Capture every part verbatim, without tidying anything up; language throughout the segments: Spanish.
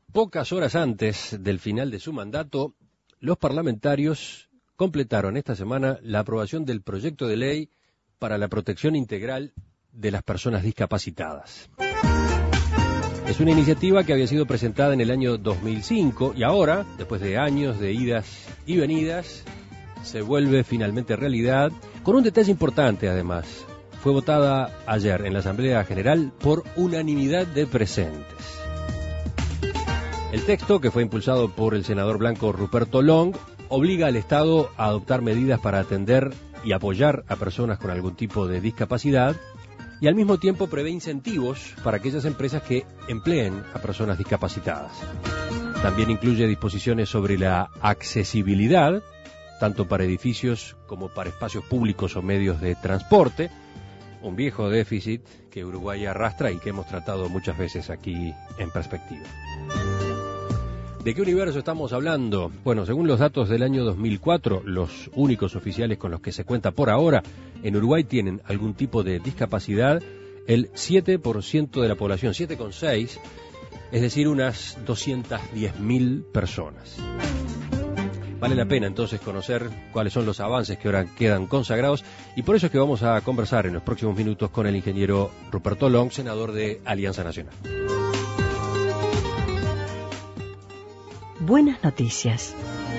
Pocas horas antes del final de su mandato, los parlamentarios completaron esta semana la aprobación del proyecto de ley para la protección integral de las personas discapacitadas. Es una iniciativa que había sido presentada en el año dos mil cinco y ahora, después de años de idas y venidas, se vuelve finalmente realidad, con un detalle importante además. Fue votada ayer en la Asamblea General por unanimidad de presentes. El texto, que fue impulsado por el senador blanco Ruperto Long, obliga al Estado a adoptar medidas para atender y apoyar a personas con algún tipo de discapacidad y al mismo tiempo prevé incentivos para aquellas empresas que empleen a personas discapacitadas. También incluye disposiciones sobre la accesibilidad, tanto para edificios como para espacios públicos o medios de transporte, un viejo déficit que Uruguay arrastra y que hemos tratado muchas veces aquí en Perspectiva. ¿De qué universo estamos hablando? Bueno, según los datos del año dos mil cuatro, los únicos oficiales con los que se cuenta por ahora, en Uruguay tienen algún tipo de discapacidad el siete por ciento de la población, siete coma seis por ciento, es decir, unas doscientas diez mil personas. Vale la pena entonces conocer cuáles son los avances que ahora quedan consagrados y por eso es que vamos a conversar en los próximos minutos con el ingeniero Ruperto Long, senador de Alianza Nacional. Buenas noticias.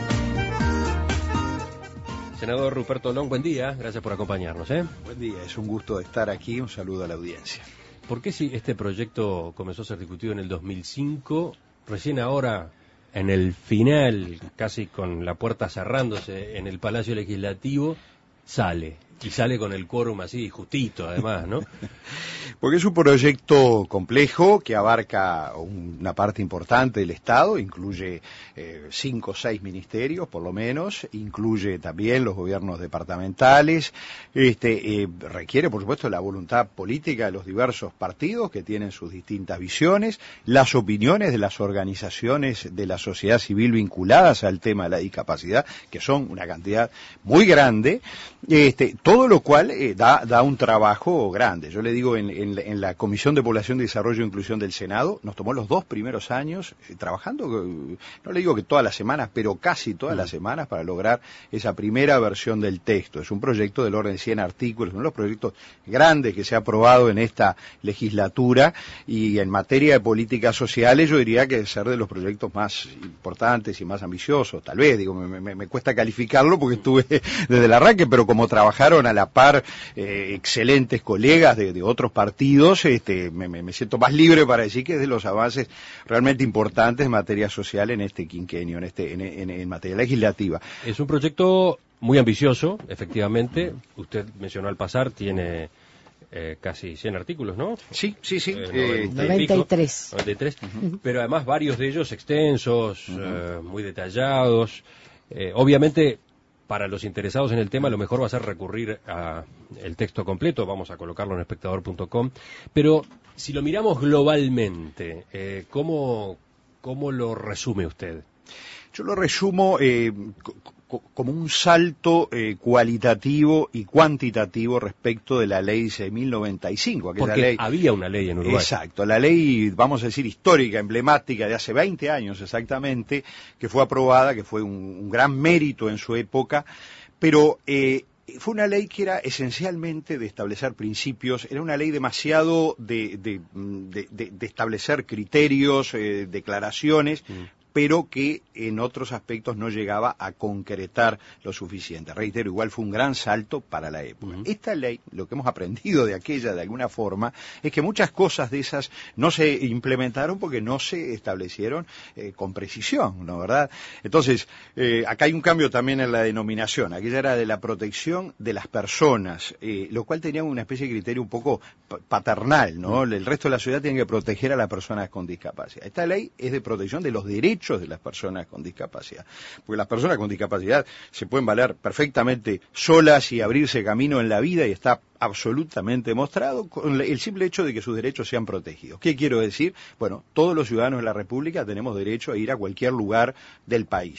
Senador Ruperto Long, buen día, gracias por acompañarnos. ¿eh? Buen día, es un gusto estar aquí, un saludo a la audiencia. ¿Por qué si este proyecto comenzó a ser discutido en el dos mil cinco, recién ahora, en el final, casi con la puerta cerrándose en el Palacio Legislativo, sale? Y sale con el quórum así, justito además, ¿no? Porque es un proyecto complejo que abarca una parte importante del Estado, incluye eh, cinco o seis ministerios por lo menos, incluye también los gobiernos departamentales, este, eh, requiere por supuesto la voluntad política de los diversos partidos que tienen sus distintas visiones, las opiniones de las organizaciones de la sociedad civil vinculadas al tema de la discapacidad, que son una cantidad muy grande, este, todo lo cual eh, da, da un trabajo grande. Yo le digo, en, en, en la Comisión de Población, Desarrollo e Inclusión del Senado, nos tomó los dos primeros años eh, trabajando, eh, no le digo que todas las semanas, pero casi todas las semanas para lograr esa primera versión del texto. Es un proyecto del orden de cien artículos, uno de los proyectos grandes que se ha aprobado en esta legislatura y en materia de políticas sociales yo diría que es ser de los proyectos más importantes y más ambiciosos, tal vez, digo, me, me, me cuesta calificarlo porque estuve desde el arranque, pero como trabajaron a la par eh, excelentes colegas de, de otros partidos, este, me, me siento más libre para decir que es de los avances realmente importantes en materia social en este quinquenio, en, este, en, en, en materia legislativa. Es un proyecto muy ambicioso, efectivamente. Usted mencionó al pasar, tiene eh, casi cien artículos, ¿no? Sí, sí, sí. Eh, noventa y tres. noventa y tres, uh-huh. Pero además varios de ellos extensos, uh-huh. eh, muy detallados. Eh, obviamente, para los interesados en el tema, lo mejor va a ser recurrir al texto completo, vamos a colocarlo en espectador punto com, pero si lo miramos globalmente, eh, ¿cómo, ¿cómo lo resume usted? Yo lo resumo eh, co como un salto eh, cualitativo y cuantitativo respecto de la ley seis mil noventa y cinco. Porque ley... había una ley en Uruguay. Exacto, la ley, vamos a decir, histórica, emblemática, de hace veinte años exactamente, que fue aprobada, que fue un, un gran mérito en su época, pero eh, fue una ley que era esencialmente de establecer principios, era una ley demasiado de, de, de, de, de establecer criterios, eh, declaraciones, mm. pero que en otros aspectos no llegaba a concretar lo suficiente. Reitero, igual fue un gran salto para la época. Uh-huh. Esta ley, lo que hemos aprendido de aquella de alguna forma, es que muchas cosas de esas no se implementaron porque no se establecieron eh, con precisión, ¿no verdad? Entonces, eh, acá hay un cambio también en la denominación. Aquella era de la protección de las personas, eh, lo cual tenía una especie de criterio un poco paternal, ¿no? Uh-huh. El resto de la sociedad tiene que proteger a las personas con discapacidad. Esta ley es de protección de los derechos de las personas con discapacidad, porque las personas con discapacidad se pueden valer perfectamente solas y abrirse camino en la vida y está absolutamente demostrado con el simple hecho de que sus derechos sean protegidos. ¿Qué quiero decir? Bueno, todos los ciudadanos de la República tenemos derecho a ir a cualquier lugar del país.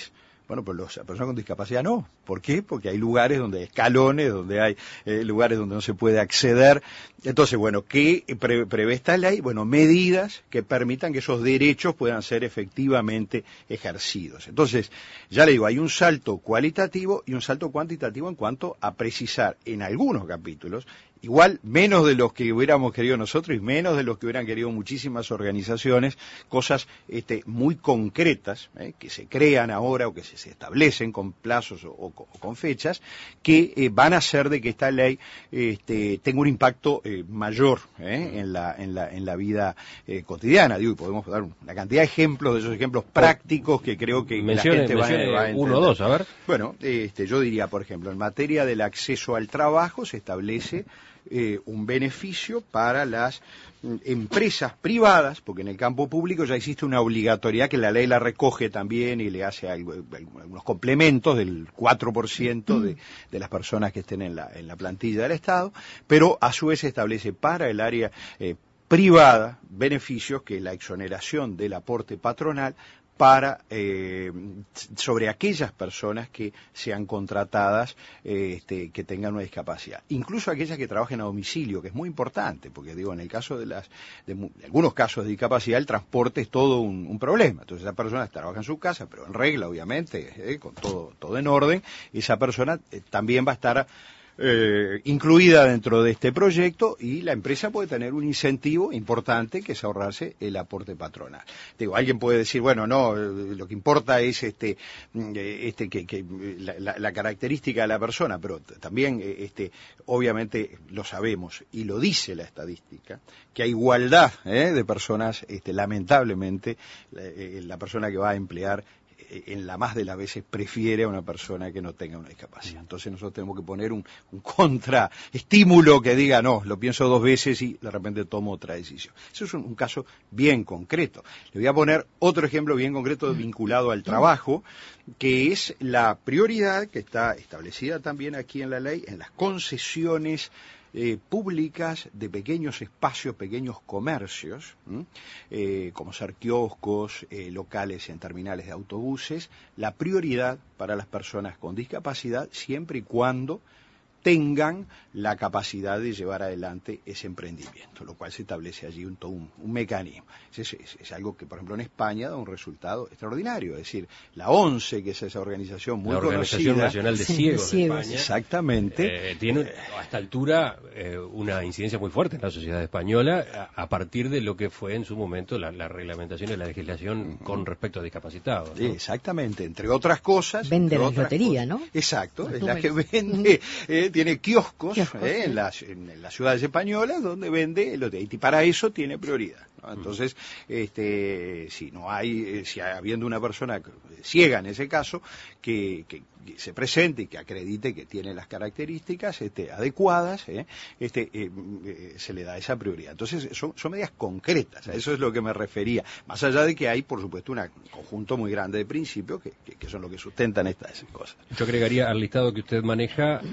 Bueno, pues las personas con discapacidad no. ¿Por qué? Porque hay lugares donde hay escalones, donde hay eh, lugares donde no se puede acceder. Entonces, bueno, ¿qué pre prevé esta ley? Bueno, medidas que permitan que esos derechos puedan ser efectivamente ejercidos. Entonces, ya le digo, hay un salto cualitativo y un salto cuantitativo en cuanto a precisar en algunos capítulos, igual menos de los que hubiéramos querido nosotros y menos de los que hubieran querido muchísimas organizaciones, cosas este, muy concretas eh, que se crean ahora o que se, se establecen con plazos o, o, o con fechas que eh, van a hacer de que esta ley este, tenga un impacto eh, mayor eh, en, la, en, la, en la vida eh, cotidiana. Digo, y podemos dar una cantidad de ejemplos, de esos ejemplos prácticos que creo que mencione, la gente va, va a entender. Uno o dos, a ver. Bueno, este, yo diría, por ejemplo, en materia del acceso al trabajo se establece Eh, un beneficio para las mm, empresas privadas, porque en el campo público ya existe una obligatoriedad que la ley la recoge también y le hace algo, algunos complementos del cuatro por ciento de, de las personas que estén en la, en la plantilla del Estado, pero a su vez se establece para el área eh, privada beneficios que la exoneración del aporte patronal para eh, sobre aquellas personas que sean contratadas eh, este, que tengan una discapacidad, incluso aquellas que trabajen a domicilio, que es muy importante, porque digo, en el caso de las de, de algunos casos de discapacidad el transporte es todo un, un problema. Entonces esa persona trabaja en su casa, pero en regla, obviamente, eh, con todo todo en orden, esa persona eh, también va a estar Eh, incluida dentro de este proyecto y la empresa puede tener un incentivo importante que es ahorrarse el aporte patronal. Digo, alguien puede decir, bueno, no, lo que importa es este, este que, que la, la, la característica de la persona, pero también este, obviamente lo sabemos y lo dice la estadística, que hay igualdad eh, de personas, este, lamentablemente la, la persona que va a emplear en la más de las veces prefiere a una persona que no tenga una discapacidad. Entonces nosotros tenemos que poner un, un contraestímulo que diga, no, lo pienso dos veces y de repente tomo otra decisión. Eso es un, un caso bien concreto. Le voy a poner otro ejemplo bien concreto vinculado al trabajo, que es la prioridad que está establecida también aquí en la ley, en las concesiones Eh, públicas de pequeños espacios, pequeños comercios, eh, como ser kioscos, eh, locales en terminales de autobuses, la prioridad para las personas con discapacidad siempre y cuando tengan la capacidad de llevar adelante ese emprendimiento, lo cual se establece allí un, un, un mecanismo. Es, es, es algo que, por ejemplo, en España da un resultado extraordinario, es decir, la ONCE, que es esa organización muy la Organización conocida, Nacional de Ciegos, sí, de Ciegos. España, exactamente, eh, tiene a esta altura eh, una incidencia muy fuerte en la sociedad española a, a partir de lo que fue en su momento la, la reglamentación y la legislación con respecto a discapacitados, ¿no? Exactamente, entre otras cosas. Vende la otras lotería, cosas, ¿no? Exacto, Los es la números. que vende, eh, tiene kioscos, Kioscos, eh, sí. en, las, en las ciudades españolas donde vende lotería, y para eso tiene prioridad, ¿no? Entonces, este, si no hay, eh, si habiendo una persona ciega en ese caso, que, que, que se presente y que acredite que tiene las características este, adecuadas, eh, este, eh, eh, se le da esa prioridad. Entonces, son, son medidas concretas, a eso es lo que me refería, más allá de que hay, por supuesto, una, un conjunto muy grande de principios que, que, que son lo que sustentan estas cosas. Yo agregaría al listado que usted maneja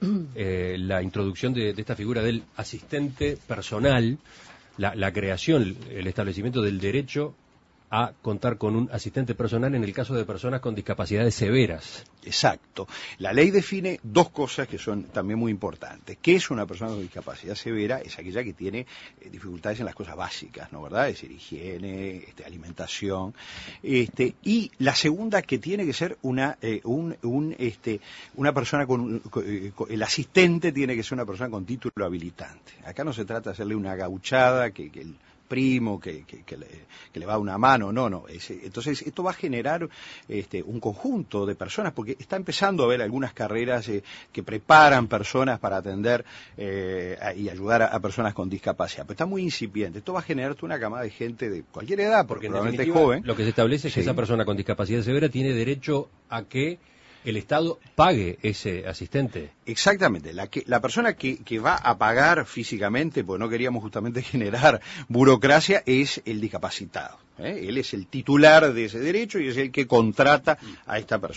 eh, la introducción de, de esta figura del asistente personal, la, la creación, el establecimiento del derecho a contar con un asistente personal en el caso de personas con discapacidades severas. Exacto. La ley define dos cosas que son también muy importantes. ¿Qué es una persona con discapacidad severa? Es aquella que tiene eh, dificultades en las cosas básicas, ¿no? ¿Verdad? Es decir, higiene, este, alimentación. Este, y la segunda, que tiene que ser una eh, un, un este una persona con, con, con el asistente tiene que ser una persona con título habilitante. Acá no se trata de hacerle una gauchada que, que el primo que, que, que, le, que le va a una mano, no, no. Es, entonces esto va a generar este, un conjunto de personas, porque está empezando a haber algunas carreras eh, que preparan personas para atender eh, a, y ayudar a, a personas con discapacidad, pero está muy incipiente. Esto va a generar toda una camada de gente de cualquier edad, porque, porque probablemente joven. Lo que se establece es que sí. Esa persona con discapacidad severa tiene derecho a que el Estado pague ese asistente. Exactamente, la, que, la persona que, que va a pagar físicamente, porque no queríamos justamente generar burocracia, es el discapacitado, ¿eh? Él es el titular de ese derecho y es el que contrata a esta persona.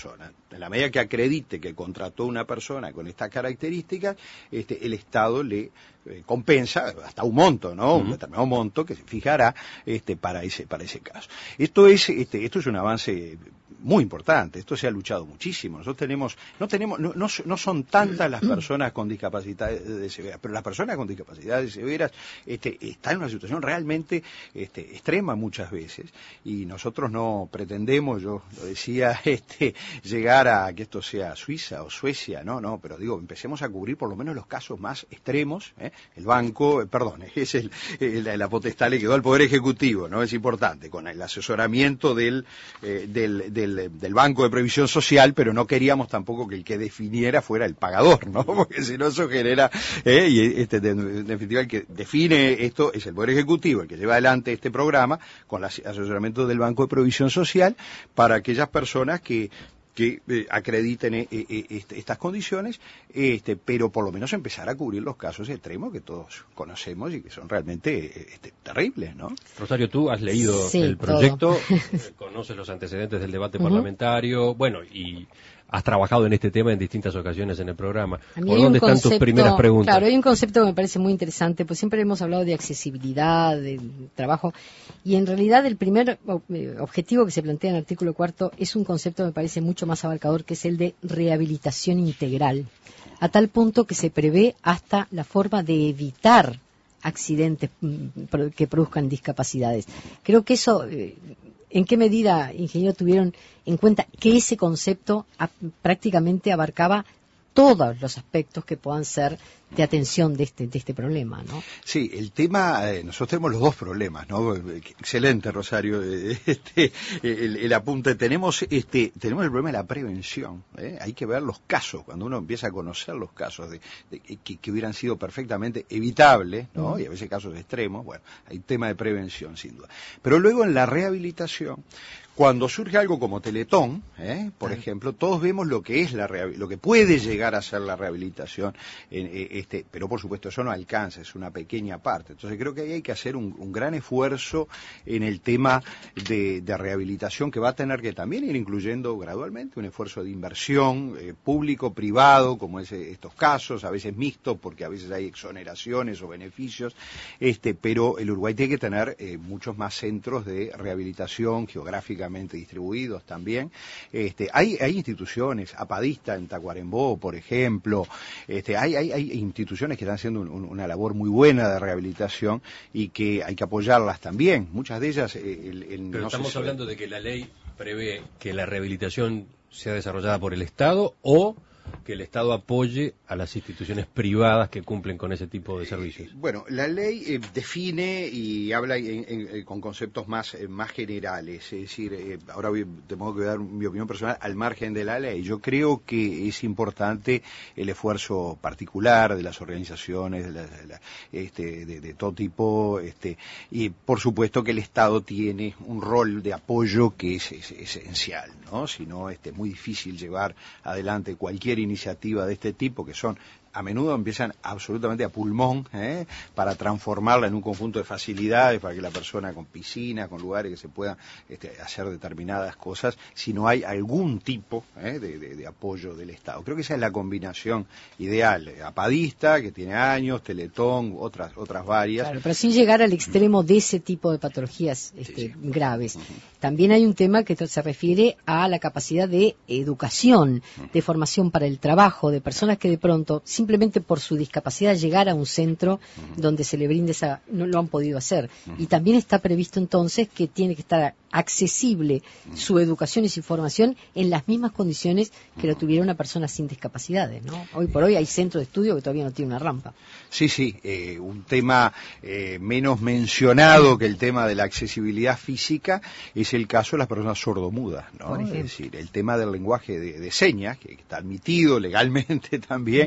en la medida que acredite que contrató una persona con estas características, este, el Estado le eh, compensa hasta un monto, ¿no? Uh-huh. Un determinado monto que se fijará este, para ese para ese caso. Esto es este, esto es un avance muy importante. Esto se ha luchado muchísimo. Nosotros tenemos no tenemos no, no, no son tantas las personas con discapacidades severas, pero las personas con discapacidades severas este, están en una situación realmente este, extrema muchas veces, y nosotros no pretendemos, yo lo decía, este, llegar a que esto sea Suiza o Suecia, no, no, pero digo, empecemos a cubrir por lo menos los casos más extremos, ¿eh? El banco, eh, perdón, es el, el, la potestad le quedó al Poder Ejecutivo, ¿no? Es importante, con el asesoramiento del, eh, del, del, del Banco de Previsión Social, pero no queríamos tampoco que el que definiera fuera el pagador, ¿no? Porque si no eso genera, eh, y este, de, en definitiva el que define esto es el Poder Ejecutivo, el que lleva adelante este programa con el asesoramiento del Banco de Previsión Social para aquellas personas que que eh, acrediten eh, eh, este, estas condiciones, este, pero por lo menos empezar a cubrir los casos extremos que todos conocemos y que son realmente eh, este, terribles, ¿no? Rosario, tú has leído sí, el proyecto, eh, conoces los antecedentes del debate uh-huh. parlamentario, bueno, y has trabajado en este tema en distintas ocasiones en el programa. ¿Por dónde están tus primeras preguntas? Claro, hay un concepto que me parece muy interesante, pues siempre hemos hablado de accesibilidad, del trabajo, y en realidad el primer objetivo que se plantea en el artículo cuarto es un concepto que me parece mucho más abarcador, que es el de rehabilitación integral, a tal punto que se prevé hasta la forma de evitar accidentes que produzcan discapacidades. Creo que eso... ¿En qué medida, ingeniero, tuvieron en cuenta que ese concepto a, prácticamente abarcaba todos los aspectos que puedan ser de atención de este de este problema, ¿no? Sí, el tema, eh, nosotros tenemos los dos problemas, ¿no? Excelente, Rosario, eh, este, el, el apunte. Tenemos este tenemos el problema de la prevención, ¿eh? Hay que ver los casos, cuando uno empieza a conocer los casos de, de que, que hubieran sido perfectamente evitables, ¿no? Uh-huh. Y a veces casos extremos, bueno, hay tema de prevención, sin duda. Pero luego en la rehabilitación, cuando surge algo como Teletón, ¿eh? por uh-huh. ejemplo, todos vemos lo que es la lo que puede llegar a ser la rehabilitación, eh, este, pero por supuesto eso no alcanza, es una pequeña parte. Entonces creo que ahí hay que hacer un, un gran esfuerzo en el tema de, de rehabilitación, que va a tener que también ir incluyendo gradualmente un esfuerzo de inversión eh, público-privado, como es estos casos, a veces mixtos, porque a veces hay exoneraciones o beneficios, este, pero el Uruguay tiene que tener eh, muchos más centros de rehabilitación geográficamente distribuidos también. Este, hay, hay instituciones, Apadista en Tacuarembó, por ejemplo, este, hay, hay, hay instituciones que están haciendo un, un, una labor muy buena de rehabilitación y que hay que apoyarlas también. Muchas de ellas... Eh, el, el, Pero no estamos sé, hablando de que la ley prevé que la rehabilitación sea desarrollada por el Estado o que el Estado apoye a las instituciones privadas que cumplen con ese tipo de servicios. Eh, bueno, la ley eh, define y habla en, en, en, con conceptos más, eh, más generales, es decir, eh, ahora voy, tengo que dar mi opinión personal al margen de la ley. Yo creo que es importante el esfuerzo particular de las organizaciones, de, la, de, la, este, de, de todo tipo, este, y por supuesto que el Estado tiene un rol de apoyo que es, es, es esencial, ¿no? Si no, este, es muy difícil llevar adelante cualquier iniciativa de este tipo, que son a menudo empiezan absolutamente a pulmón, ¿eh? para transformarla en un conjunto de facilidades para que la persona con piscina, con lugares que se puedan este, hacer determinadas cosas, si no hay algún tipo ¿eh? de, de, de apoyo del Estado. Creo que esa es la combinación ideal. Apadista, que tiene años, Teletón, otras otras varias. Claro, pero sin llegar al extremo de ese tipo de patologías este, sí, sí. graves. Uh-huh. También hay un tema que se refiere a la capacidad de educación, uh-huh. de formación para el trabajo, de personas que de pronto simplemente por su discapacidad llegar a un centro uh-huh. donde se le brinde esa, no lo han podido hacer. Uh-huh. Y también está previsto entonces que tiene que estar accesible uh-huh. su educación y su formación en las mismas condiciones que uh-huh. lo tuviera una persona sin discapacidades, ¿no? Hoy por hoy hay centros de estudio que todavía no tienen una rampa. Sí, sí, eh, un tema eh, menos mencionado que el tema de la accesibilidad física es el caso de las personas sordomudas, ¿no? Es decir, el tema del lenguaje de, de señas, que está admitido legalmente también,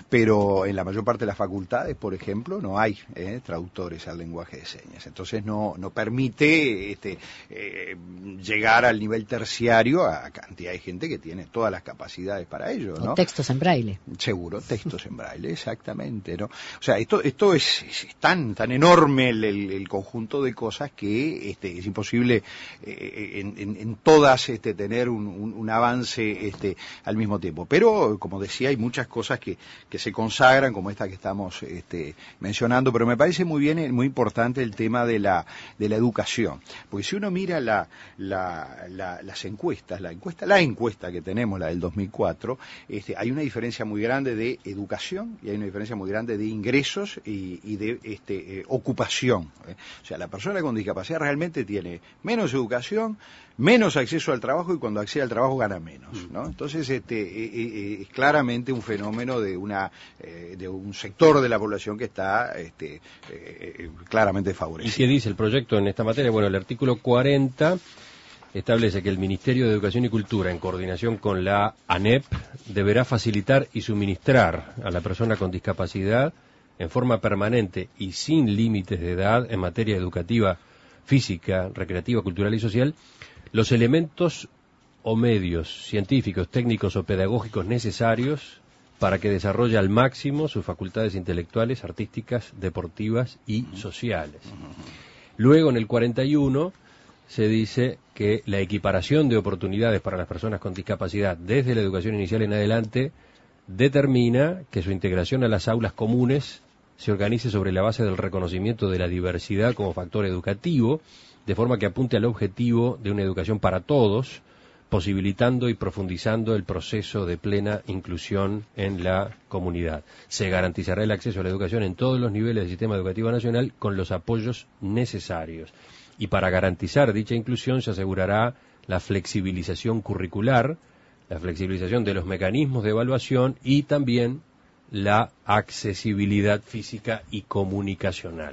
pero en la mayor parte de las facultades, por ejemplo, no hay eh, traductores al lenguaje de señas. Entonces no, no permite este, eh, llegar al nivel terciario a cantidad de gente que tiene todas las capacidades para ello, ¿no? O textos en braille. Seguro, textos en braille, exactamente, ¿no? O sea, esto, esto es, es, es tan, tan enorme el, el, el conjunto de cosas que este, es imposible eh, en, en, en todas este, tener un, un, un avance este, al mismo tiempo. Pero, como decía, hay muchas cosas que, que se consagran, como esta que estamos este, mencionando, pero me parece muy bien, muy importante el tema de la, de la educación. Porque si uno mira la, la, la, las encuestas, la encuesta, la encuesta que tenemos, la del dos mil cuatro, este, hay una diferencia muy grande de educación y hay una diferencia muy grande de ingresos y, y de este, eh, ocupación. ¿eh? O sea, la persona con discapacidad realmente tiene menos educación, menos acceso al trabajo y cuando accede al trabajo gana menos, ¿no? Entonces, este, eh, eh, es claramente un fenómeno de una eh, de un sector de la población que está este, eh, claramente favorecido. ¿Y qué dice el proyecto en esta materia? Bueno, el artículo cuarenta establece que el Ministerio de Educación y Cultura, en coordinación con la ANEP, deberá facilitar y suministrar a la persona con discapacidad en forma permanente y sin límites de edad en materia educativa, física, recreativa, cultural y social, los elementos o medios científicos, técnicos o pedagógicos necesarios para que desarrolle al máximo sus facultades intelectuales, artísticas, deportivas y sociales. Luego, en el cuarenta y uno, se dice que la equiparación de oportunidades para las personas con discapacidad desde la educación inicial en adelante determina que su integración a las aulas comunes se organice sobre la base del reconocimiento de la diversidad como factor educativo, de forma que apunte al objetivo de una educación para todos, posibilitando y profundizando el proceso de plena inclusión en la comunidad. Se garantizará el acceso a la educación en todos los niveles del sistema educativo nacional con los apoyos necesarios. Y para garantizar dicha inclusión se asegurará la flexibilización curricular, la flexibilización de los mecanismos de evaluación y también la accesibilidad física y comunicacional.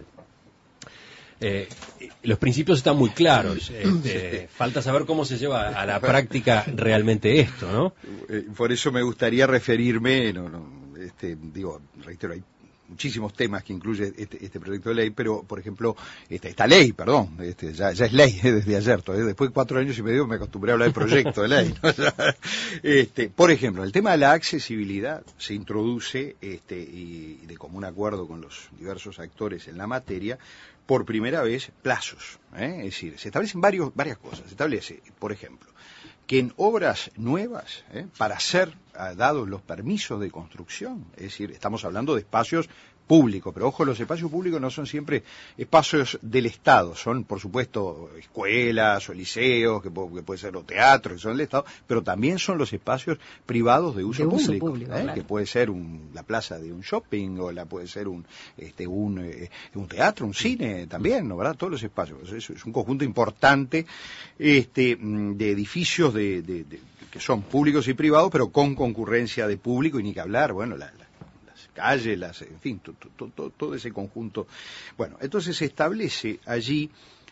Eh, los principios están muy claros, este, falta saber cómo se lleva a la práctica realmente esto, ¿no? Por eso me gustaría referirme, no, no, este, digo, reitero, hay muchísimos temas que incluye este, este proyecto de ley, pero, por ejemplo, esta, esta ley, perdón, este, ya, ya es ley eh, desde ayer, todavía, después de cuatro años y medio me acostumbré a hablar de proyecto de ley, ¿no? este, por ejemplo, el tema de la accesibilidad se introduce, este, y de común acuerdo con los diversos actores en la materia, por primera vez plazos, ¿eh? Es decir, se establecen varios, varias cosas, se establece, por ejemplo, que en obras nuevas, ¿eh? para ser uh, dados los permisos de construcción, es decir, estamos hablando de espacios públicos, pero ojo, los espacios públicos no son siempre espacios del Estado, son por supuesto escuelas o liceos, que, que puede ser los teatros, que son del Estado, pero también son los espacios privados de uso de público, uso público ¿eh? claro. Que puede ser un, la plaza de un shopping o la puede ser un, este, un, eh, un teatro, un cine también, ¿no? ¿Verdad? Todos los espacios, eso es un conjunto importante este, de edificios de, de, de, que son públicos y privados, pero con concurrencia de público y ni que hablar, bueno, la, la calles, las, en fin, to, to, to, todo ese conjunto. Bueno, entonces se establece allí,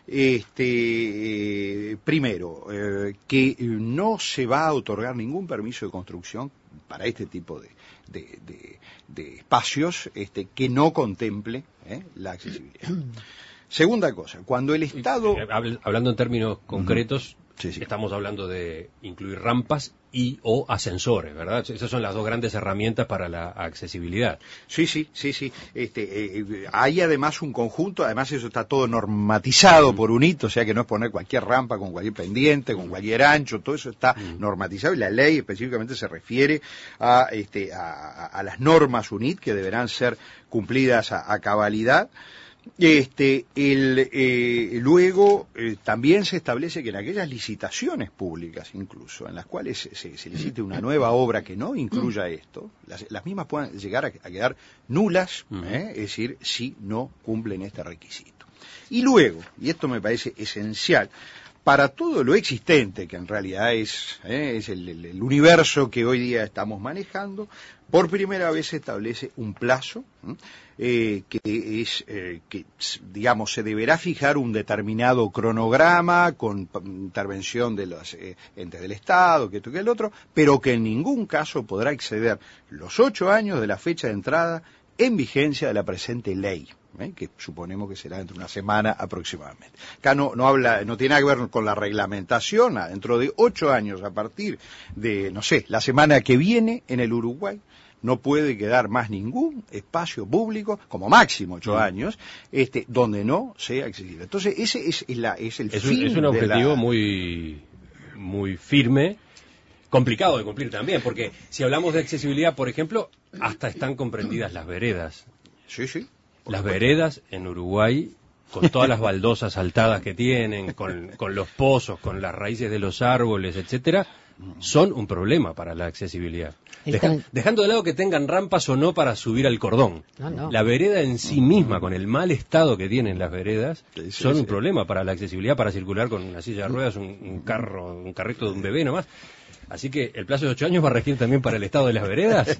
este, eh, primero, eh, que no se va a otorgar ningún permiso de construcción para este tipo de, de, de, de espacios este, que no contemple eh, la accesibilidad. Segunda cosa, cuando el Estado... Hablando en términos concretos, sí, sí. estamos hablando de incluir rampas y o ascensores, ¿verdad? Esas son las dos grandes herramientas para la accesibilidad. Sí, sí, sí, sí. Este, eh, hay además un conjunto, además eso está todo normatizado mm. por un hito, o sea que no es poner cualquier rampa con cualquier pendiente, con cualquier ancho, todo eso está mm. normatizado y la ley específicamente se refiere a, este, a, a las normas U N I T que deberán ser cumplidas a, a cabalidad. Este, el, eh, luego eh, también se establece que en aquellas licitaciones públicas incluso, en las cuales se, se licite una nueva obra que no incluya esto, las, las mismas pueden llegar a, a quedar nulas, ¿eh? Es decir, si no cumplen este requisito. Y luego, y esto me parece esencial, para todo lo existente, que en realidad es, eh, es el, el, el universo que hoy día estamos manejando, por primera vez se establece un plazo eh, que es eh, que digamos se deberá fijar un determinado cronograma con intervención de los eh, entes del Estado, que esto que el otro, pero que en ningún caso podrá exceder los ocho años de la fecha de entrada en vigencia de la presente ley. ¿Eh? Que suponemos que será dentro de una semana aproximadamente. Acá no, no habla, no tiene nada que ver con la reglamentación. Dentro de ocho años, a partir de, no sé, la semana que viene en el Uruguay, no puede quedar más ningún espacio público, como máximo ocho años, este, donde no sea accesible. Entonces, ese es, es, la, es el es fin un, es un objetivo la... muy, muy firme, complicado de cumplir también, porque si hablamos de accesibilidad, por ejemplo, hasta están comprendidas las veredas. Sí, sí. Las veredas en Uruguay, con todas las baldosas saltadas que tienen, con, con los pozos, con las raíces de los árboles, etcétera, son un problema para la accesibilidad. Deja, dejando de lado que tengan rampas o no para subir al cordón. No, no. La vereda en sí misma, con el mal estado que tienen las veredas, sí, sí, son sí. un problema para la accesibilidad, para circular con una silla de ruedas, un, un carro, un carrito de un bebé nomás. Así que el plazo de ocho años va a regir también para el estado de las veredas.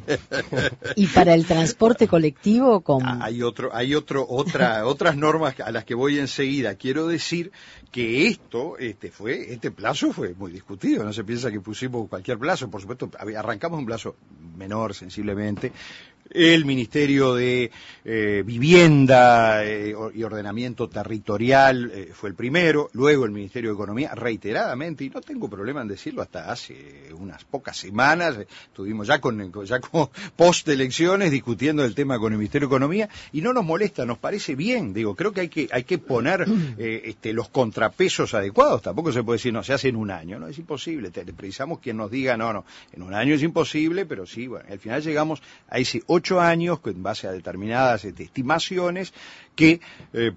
Y para el transporte colectivo, con... hay otro, hay otro, otra, otras normas a las que voy enseguida. Quiero decir que esto, este fue, este plazo fue muy discutido. No se piensa que pusimos cualquier plazo. Por supuesto, arrancamos un plazo menor, sensiblemente. El Ministerio de eh, Vivienda eh, y Ordenamiento Territorial eh, fue el primero, luego el Ministerio de Economía, reiteradamente, y no tengo problema en decirlo, hasta hace unas pocas semanas, eh, estuvimos ya con ya como post-elecciones discutiendo el tema con el Ministerio de Economía, y no nos molesta, nos parece bien, digo, creo que hay que hay que poner eh, este, los contrapesos adecuados, tampoco se puede decir, no, se hace en un año, no, es imposible, te, precisamos quien nos diga, no, no, en un año es imposible, pero sí, bueno, al final llegamos a ese ocho años, en base a determinadas este, estimaciones, que eh,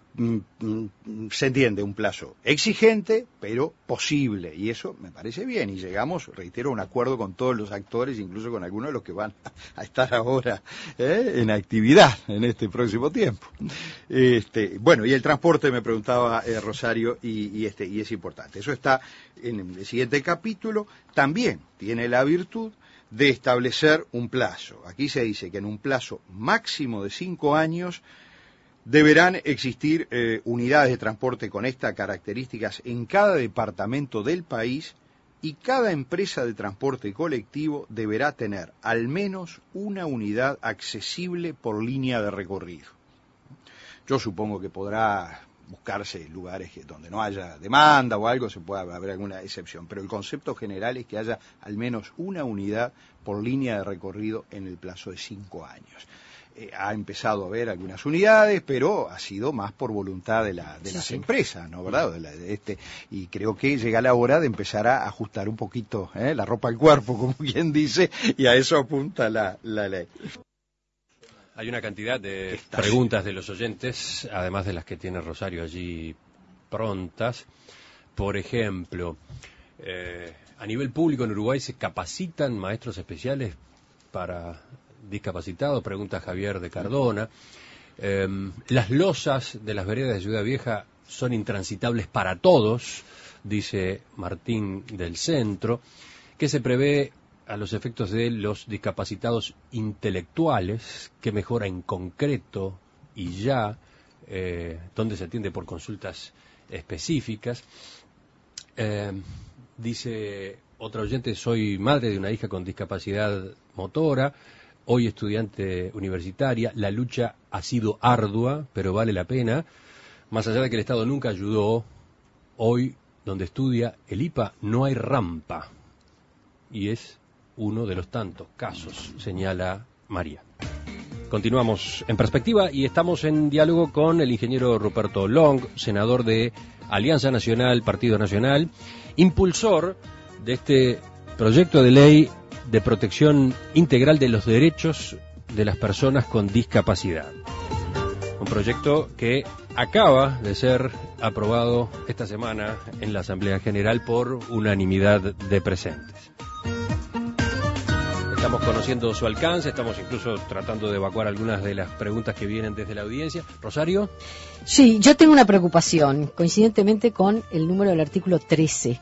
mm, se entiende un plazo exigente, pero posible, y eso me parece bien, y llegamos, reitero, a un acuerdo con todos los actores, incluso con algunos de los que van a estar ahora eh, en actividad en este próximo tiempo. Este, bueno, y el transporte, me preguntaba eh, Rosario, y, y, este, y es importante. Eso está en el siguiente capítulo, también tiene la virtud de establecer un plazo. Aquí se dice que en un plazo máximo de cinco años deberán existir eh, unidades de transporte con estas características en cada departamento del país, y cada empresa de transporte colectivo deberá tener al menos una unidad accesible por línea de recorrido. Yo supongo que podrá buscarse lugares que, donde no haya demanda o algo, se pueda haber alguna excepción, pero el concepto general es que haya al menos una unidad por línea de recorrido en el plazo de cinco años. Eh, ha empezado a haber algunas unidades, pero ha sido más por voluntad de, la, de sí, las sí. empresas, ¿no, verdad? De la, de este, y creo que llega la hora de empezar a ajustar un poquito ¿eh? la ropa al cuerpo, como quien dice, y a eso apunta la, la ley. Hay una cantidad de Está preguntas bien. de los oyentes, además de las que tiene Rosario allí prontas. Por ejemplo, eh, a nivel público en Uruguay se capacitan maestros especiales para discapacitados, pregunta Javier de Cardona. Eh, las losas de las veredas de Ciudad Vieja son intransitables para todos, dice Martín del Centro. ¿Qué se prevé a los efectos de los discapacitados intelectuales? ¿Qué mejora en concreto y ya? Eh, ¿Dónde se atiende por consultas específicas? Eh, dice otra oyente, soy madre de una hija con discapacidad motora, hoy estudiante universitaria, la lucha ha sido ardua, pero vale la pena. Más allá de que el Estado nunca ayudó, hoy, donde estudia el I P A, no hay rampa. Y es uno de los tantos casos, señala María. Continuamos en Perspectiva y estamos en diálogo con el ingeniero Ruperto Long, senador de Alianza Nacional, Partido Nacional, impulsor de este proyecto de ley de protección integral de los derechos de las personas con discapacidad. Un proyecto que acaba de ser aprobado esta semana en la Asamblea General por unanimidad de presentes. estamos conociendo su alcance, estamos incluso tratando de evacuar algunas de las preguntas que vienen desde la audiencia. Rosario. Sí, yo tengo una preocupación, coincidentemente con el número del artículo trece.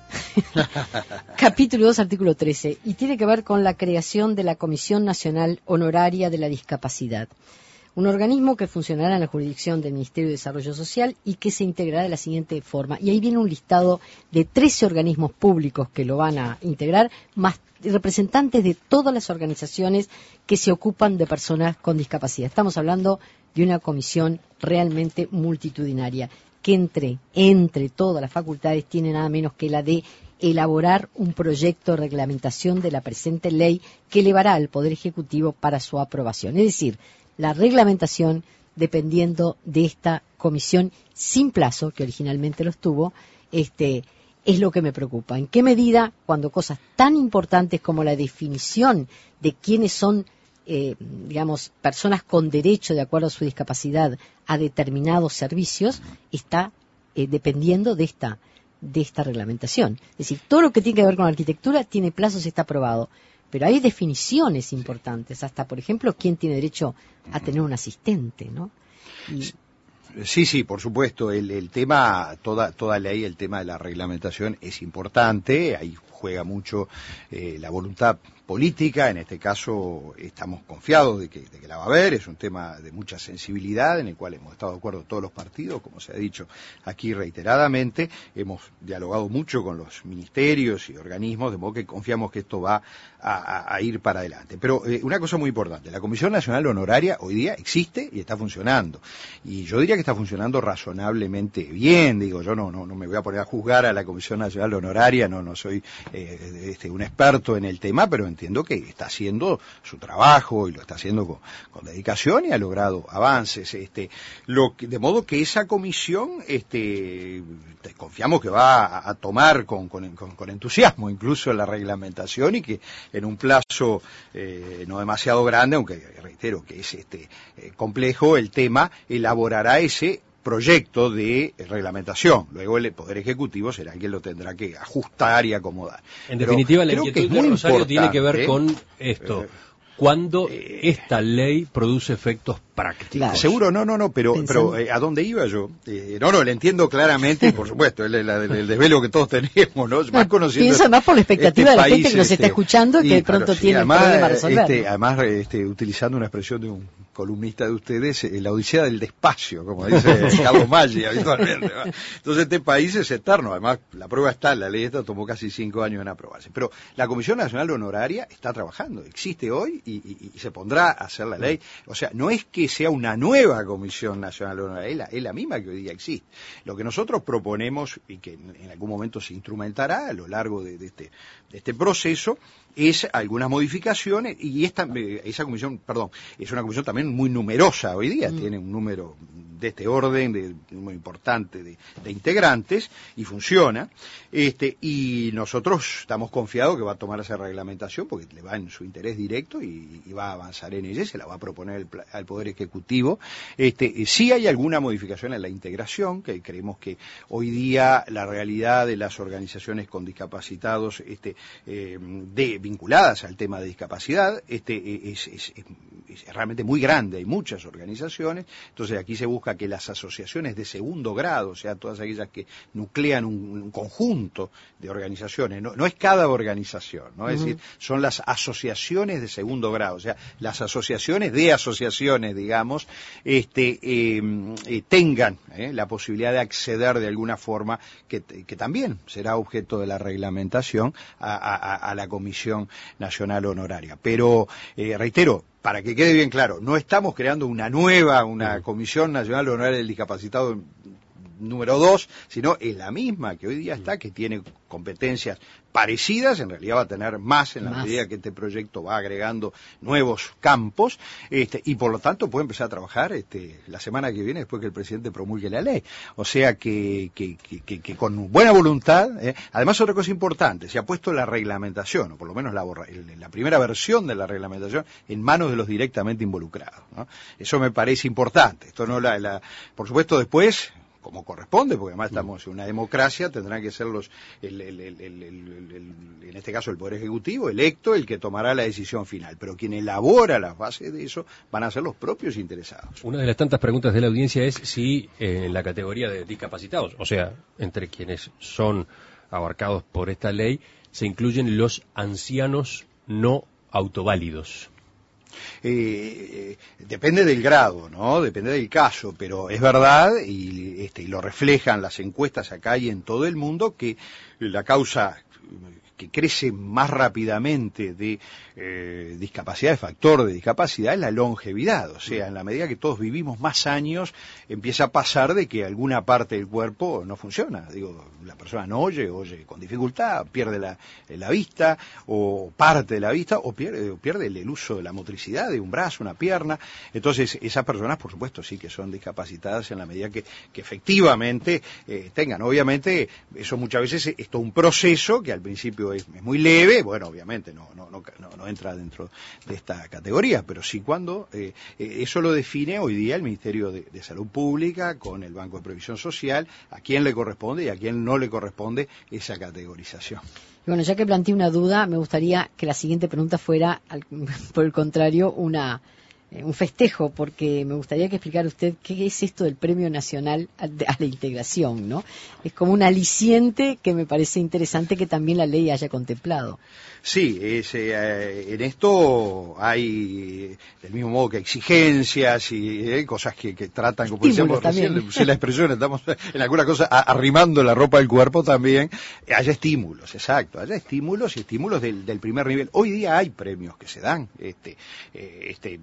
Capítulo dos, artículo trece, y tiene que ver con la creación de la Comisión Nacional Honoraria de la Discapacidad. Un organismo que funcionará en la jurisdicción del Ministerio de Desarrollo Social y que se integrará de la siguiente forma. Y ahí viene un listado de trece organismos públicos que lo van a integrar, más representantes de todas las organizaciones que se ocupan de personas con discapacidad. Estamos hablando de una comisión realmente multitudinaria, que entre, entre todas las facultades tiene nada menos que la de elaborar un proyecto de reglamentación de la presente ley que elevará al Poder Ejecutivo para su aprobación. Es decir, la reglamentación dependiendo de esta comisión sin plazo, que originalmente los tuvo, este, es lo que me preocupa. ¿En qué medida, cuando cosas tan importantes como la definición de quiénes son, eh, digamos, personas con derecho, de acuerdo a su discapacidad, a determinados servicios, está eh, dependiendo de esta, de esta reglamentación? Es decir, todo lo que tiene que ver con la arquitectura tiene plazos y está aprobado. Pero hay definiciones importantes, hasta, por ejemplo, quién tiene derecho a tener un asistente, ¿no? Y... Sí, sí, por supuesto. El, el tema, toda, toda ley, el tema de la reglamentación es importante. Ahí juega mucho eh, la voluntad política. En este caso estamos confiados de que, de que la va a haber. Es un tema de mucha sensibilidad en el cual hemos estado de acuerdo todos los partidos, como se ha dicho aquí reiteradamente. Hemos dialogado mucho con los ministerios y organismos, de modo que confiamos que esto va a, a, a ir para adelante. Pero eh, una cosa muy importante, la Comisión Nacional Honoraria hoy día existe y está funcionando. Y yo diría que está funcionando razonablemente bien. Digo, yo no, no, no me voy a poner a juzgar a la Comisión Nacional Honoraria, no, no soy eh, este, un experto en el tema, pero entiendo que está haciendo su trabajo y lo está haciendo con, con dedicación y ha logrado avances. Este, lo que, de modo que esa comisión, este, confiamos que va a, a tomar con, con, con, con entusiasmo incluso la reglamentación y que en un plazo eh, no demasiado grande, aunque reitero que es este eh, complejo el tema, elaborará ese proyecto de reglamentación. Luego el Poder Ejecutivo será quien lo tendrá que ajustar y acomodar. En Pero definitiva, la inquietud de Rosario tiene que ver con esto. Eh, ¿Cuándo eh, esta ley produce efectos prácticos? Claro. Seguro, no, no, no, pero, pero eh, ¿a dónde iba yo? Eh, no, no, le entiendo claramente, y por supuesto, el, el, el desvelo que todos tenemos, ¿no? Más conociendo piensa más por la expectativa este de la gente país, que nos este, está escuchando, que y, de pronto claro, tiene sí, además, el problema a resolver. Este, ¿no? además, este, utilizando una expresión de un columnista de ustedes, eh, la odisea del despacio, como dice Carlos Maggi habitualmente. ¿va? Entonces este país es eterno, además la prueba está, la ley esta tomó casi cinco años en aprobarse. Pero la Comisión Nacional Honoraria está trabajando, existe hoy y, y, y se pondrá a hacer la ley. O sea, no es que sea una nueva Comisión Nacional Honoraria, es la, es la misma que hoy día existe. Lo que nosotros proponemos, y que en, en algún momento se instrumentará a lo largo de, de, este, de este proceso, es algunas modificaciones, y esta, esa comisión, perdón, es una comisión también muy numerosa hoy día, mm. tiene un número de este orden, de, muy importante de, de integrantes, y funciona, este, y nosotros estamos confiados que va a tomar esa reglamentación, porque le va en su interés directo, y, y va a avanzar en ella, se la va a proponer el, al Poder Ejecutivo. Este, sí hay alguna modificación en la integración, que creemos que hoy día la realidad de las organizaciones con discapacitados, este, eh, de vinculadas al tema de discapacidad, este es, es, es, es realmente muy grande, hay muchas organizaciones, entonces aquí se busca que las asociaciones de segundo grado, o sea, todas aquellas que nuclean un, un conjunto de organizaciones, no, no es cada organización, ¿no? Uh-huh. Es decir, son las asociaciones de segundo grado, o sea, las asociaciones de asociaciones, digamos, este, eh, eh, tengan eh, la posibilidad de acceder de alguna forma, que, que también será objeto de la reglamentación a, a, a la Comisión Nacional Honoraria. Pero, eh, reitero, para que quede bien claro, no estamos creando una nueva, una Comisión Nacional Honoraria del Discapacitado número dos, sino es la misma que hoy día está, que tiene competencias parecidas, en realidad va a tener más en la más. medida que este proyecto va agregando nuevos campos, este, y por lo tanto puede empezar a trabajar este, la semana que viene después que el presidente promulgue la ley. O sea que, que, que, que, que con buena voluntad, eh, además otra cosa importante, se ha puesto la reglamentación, o por lo menos la, la primera versión de la reglamentación, en manos de los directamente involucrados, ¿no? Eso me parece importante. Esto no la, la, por supuesto después, como corresponde, porque además estamos en una democracia, tendrán que ser los, el, el, el, el, el, el, en este caso el Poder Ejecutivo, electo, el que tomará la decisión final. Pero quien elabora las bases de eso van a ser los propios interesados. Una de las tantas preguntas de la audiencia es si eh, en la categoría de discapacitados, o sea, entre quienes son abarcados por esta ley, se incluyen los ancianos no autoválidos. Eh, eh, depende del grado, ¿no? Depende del caso, pero es verdad, y, este, y lo reflejan las encuestas acá y en todo el mundo, que la causa que crece más rápidamente de eh, discapacidad, de factor de discapacidad, es la longevidad. O sea, en la medida que todos vivimos más años, empieza a pasar de que alguna parte del cuerpo no funciona. Digo, la persona no oye, oye con dificultad, pierde la, la vista, o parte de la vista, o pierde, o pierde el uso de la motricidad de un brazo, una pierna. Entonces, esas personas, por supuesto, sí que son discapacitadas en la medida que, que efectivamente eh, tengan. Obviamente, eso muchas veces es todo un proceso que al principio Es, es muy leve, bueno, obviamente no, no, no, no entra dentro de esta categoría, pero sí cuando eh, eh, eso lo define hoy día el Ministerio de, de Salud Pública con el Banco de Previsión Social, a quién le corresponde y a quién no le corresponde esa categorización. Bueno, ya que planteé una duda, me gustaría que la siguiente pregunta fuera, al, por el contrario, una un festejo, porque me gustaría que explicara usted qué es esto del Premio Nacional a la Integración, ¿no? Es como un aliciente que me parece interesante que también la ley haya contemplado. Sí, es, eh, en esto hay, del mismo modo que exigencias y eh, cosas que, que tratan, como decíamos recién, le puse la expresión, estamos en alguna cosa a, arrimando la ropa del cuerpo también, haya estímulos, exacto, haya estímulos y estímulos del, del primer nivel. Hoy día hay premios que se dan, este, eh, este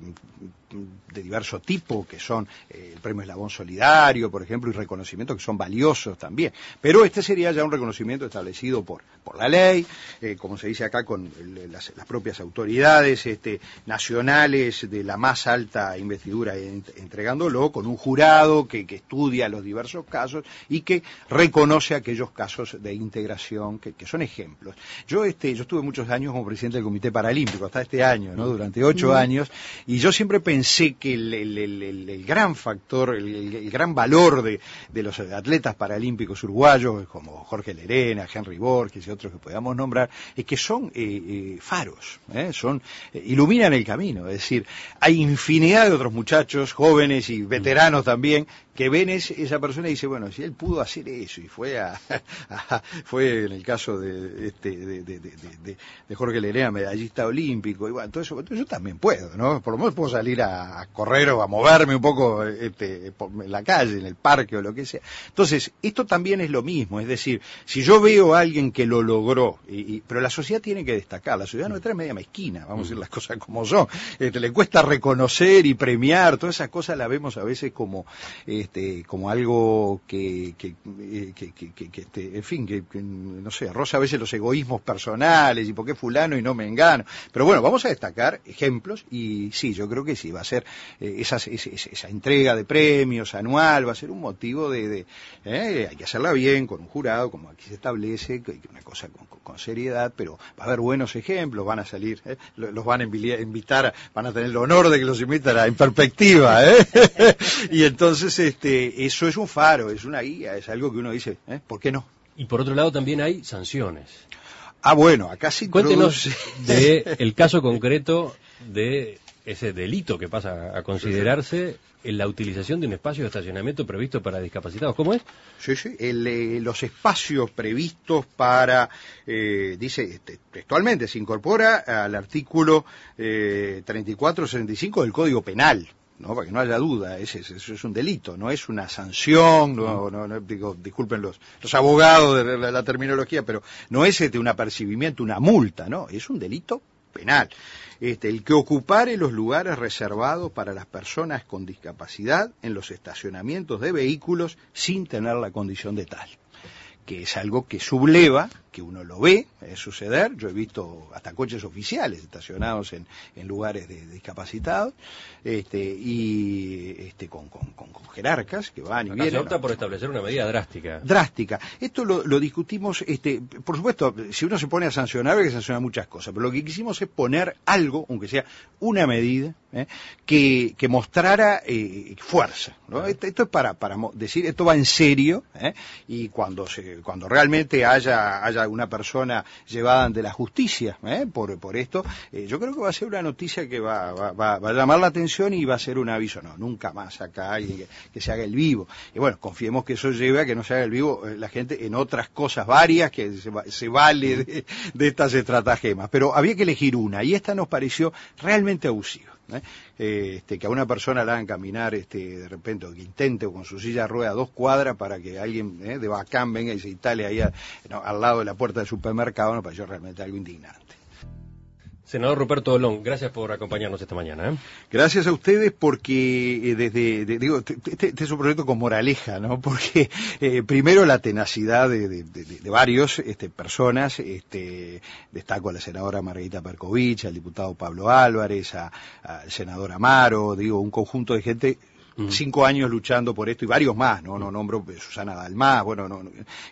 de diverso tipo, que son eh, el premio Eslabón Solidario, por ejemplo, y reconocimientos que son valiosos también. Pero este sería ya un reconocimiento establecido por, por la ley, eh, como se dice acá, con el, las, las propias autoridades este, nacionales de la más alta investidura ent, entregándolo, con un jurado que, que estudia los diversos casos y que reconoce aquellos casos de integración que, que son ejemplos. Yo este, yo estuve muchos años como presidente del Comité Paralímpico, hasta este año, ¿no? Durante ocho mm. años, y yo siempre pensé Pensé que el, el, el, el, el gran factor, el, el, el gran valor de, de los atletas paralímpicos uruguayos, como Jorge Lerena, Henry Borges y otros que podamos nombrar, es que son eh, eh, faros, ¿eh? son eh, iluminan el camino. Es decir, hay infinidad de otros muchachos, jóvenes y veteranos también, que ven ese, esa persona y dice, bueno, si él pudo hacer eso y fue a, a, a fue en el caso de, este, de, de, de, de, de Jorge Lerena, medallista olímpico, y bueno, todo eso, yo también puedo, ¿no? Por lo menos puedo salir a, a correr o a moverme un poco este, por, en la calle, en el parque o lo que sea. Entonces, esto también es lo mismo, es decir, si yo veo a alguien que lo logró, y, y, pero la sociedad tiene que destacar, la sociedad nuestra es media mezquina, vamos a decir las cosas como son, este, le cuesta reconocer y premiar, todas esas cosas las vemos a veces como... Este, como algo que, que, que, que, que, que este, en fin, que, que, no sé, roza a veces los egoísmos personales, y por qué fulano y no mengano. Pero bueno, vamos a destacar ejemplos, y sí, yo creo que sí, va a ser eh, esas, esa, esa entrega de premios anual, va a ser un motivo de, de eh, hay que hacerla bien, con un jurado, como aquí se establece, que una cosa con, con seriedad, pero va a haber buenos ejemplos, van a salir, eh, los van a invitar, van a tener el honor de que los inviten en perspectiva, ¿eh? Y entonces, Este, eso es un faro, es una guía, es algo que uno dice, ¿eh? ¿Por qué no? Y por otro lado también hay sanciones. Ah, bueno, acá sí. Cuéntenos de el caso concreto de ese delito que pasa a considerarse en la utilización de un espacio de estacionamiento previsto para discapacitados. ¿Cómo es? Sí, sí, el, eh, los espacios previstos para, eh, dice este, textualmente, se incorpora al artículo eh, treinta y cuatro sesenta y cinco del Código Penal. No, para que no haya duda, eso es, es, es un delito, no es una sanción, no, no, no digo, disculpen los, los abogados de la, la terminología, pero no es este, un apercibimiento, una multa, no, es un delito penal. Este, el que ocupare los lugares reservados para las personas con discapacidad en los estacionamientos de vehículos sin tener la condición de tal, que es algo que subleva que uno lo ve eh, suceder. Yo he visto hasta coches oficiales estacionados en, en lugares de, de discapacitados, este, y este, con, con, con, con jerarcas que van y Acá vienen. se opta ¿no? por establecer una medida drástica. Drástica. Esto lo, lo discutimos, este, por supuesto, si uno se pone a sancionar, hay que sancionar muchas cosas, pero lo que quisimos es poner algo, aunque sea una medida, ¿eh? que, que mostrara eh, fuerza, ¿no? Esto, esto es para, para decir, esto va en serio, ¿eh? Y cuando se, cuando realmente haya, haya una persona llevada ante la justicia, ¿eh? por, por esto, eh, yo creo que va a ser una noticia que va, va, va, va a llamar la atención y va a ser un aviso, no, nunca más acá, y que, que se haga el vivo. Y bueno, confiemos que eso lleve a que no se haga el vivo eh, la gente en otras cosas varias, que se, se vale de, de estas estratagemas, pero había que elegir una, y esta nos pareció realmente abusiva. ¿Eh? Eh, este, que a una persona la hagan caminar este, de repente, o que intente con su silla de rueda dos cuadras para que alguien eh, de bacán venga y se instale ahí a, no, al lado de la puerta del supermercado, nos pareció realmente algo indignante. Senador Ruperto Long, gracias por acompañarnos esta mañana. ¿eh? Gracias a ustedes porque eh, desde, de, digo, este, este es un proyecto con moraleja, ¿no? Porque eh, primero la tenacidad de, de, de, de varios este, personas, este, destaco a la senadora Margarita Perkovich, al diputado Pablo Álvarez, a, al senador Amaro, digo, un conjunto de gente. Mm. Cinco años luchando por esto y varios más, no, no nombro Susana Dalmás, bueno, no,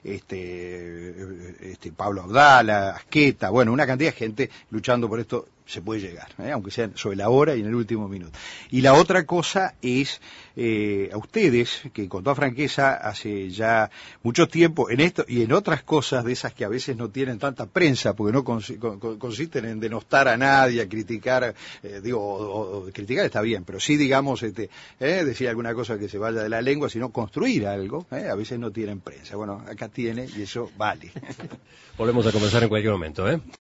este, este Pablo Abdala, Asqueta, bueno, una cantidad de gente luchando por esto. Se puede llegar, ¿eh? Aunque sea sobre la hora y en el último minuto. Y la otra cosa es eh, a ustedes, que con toda franqueza hace ya mucho tiempo en esto y en otras cosas de esas que a veces no tienen tanta prensa, porque no cons con, consisten en denostar a nadie, a criticar, eh, digo, o, o, criticar está bien, pero sí, digamos, este, eh, decir alguna cosa que se vaya de la lengua, sino construir algo, ¿eh? A veces no tienen prensa. Bueno, acá tiene y eso vale. Volvemos a conversar en cualquier momento, ¿eh?